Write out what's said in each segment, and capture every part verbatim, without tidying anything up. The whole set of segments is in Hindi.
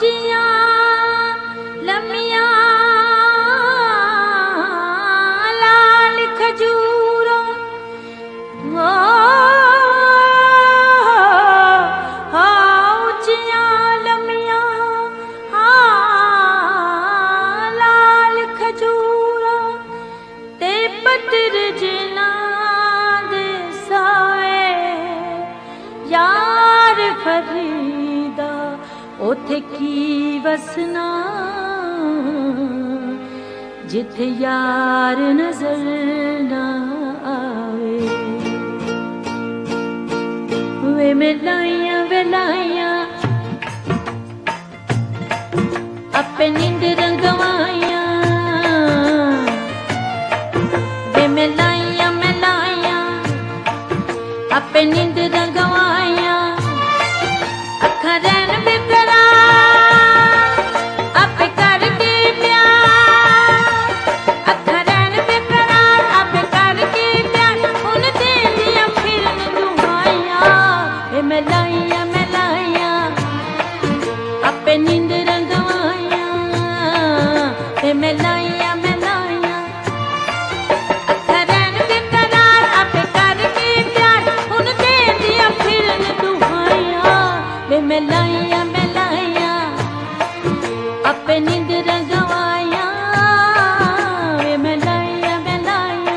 ऊंचियां लम्मियां लाल खजूरों हो ऊंचियां लम्मियां लाल खजूरों ते पत्तर जिना दे साए यार फरीदा ओथे की वसना जिथे यार नजर ना आवे वे मिलाइया वेलाइया अपने नींद रंगवाइया वे मिलाइया मिलाइया अपने नींद रंगवाइया अखा रैन बेकरार आपे करके प्यार अखा रैन बेकरार आपे करके प्यार उन दिया फिरन दुआइया वे मिलाइया मिलाइया आपे नींद रंगवाइया वे मिलाइया मिलाइया अखा रैन बेकरार आपे करके प्यार उन दिया फिरन दुआइया वे मिलाइया मिलाइया अपने नींद रंगवाइया वे मिलाइया मिलाइया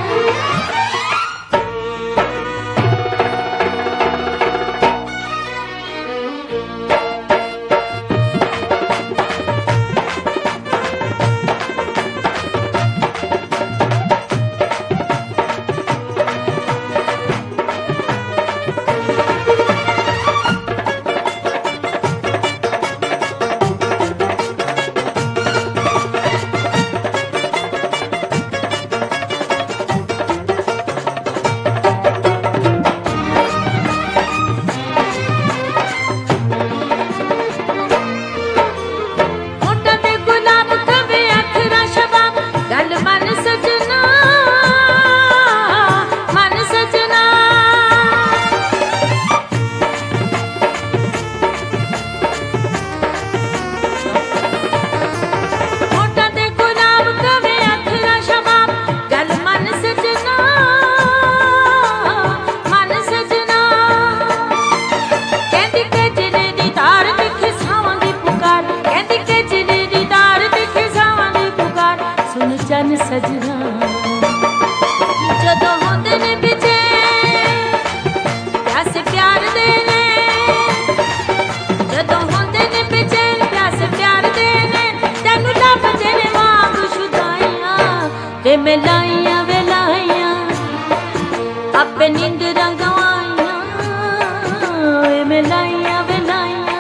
मोटा ते गुलाब कवे अखरा शबाब गल मन सजना मन सजना मोटा ते गुलाब कवे अखरा शबाब गल मन सजना मन सजना कहती कजरे दी तार दिखे सावां दी पुकार कहती कजरे दी तार दिखे सावां दी पुकार सुन चन सजना जदों होंदे ने बिचे प्यास प्यार दे ने जदों होंदे ने बिचे प्यास प्यार दे ने तैनू लभदे ने वांग शुदाइयां वे मिलाइया वेलाइया अपने नींद रंगवाइया वे मिलाइया वेलाइया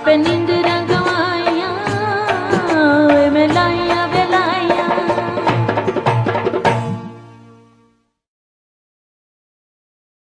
ਆਪੇ ਨੀਂਦ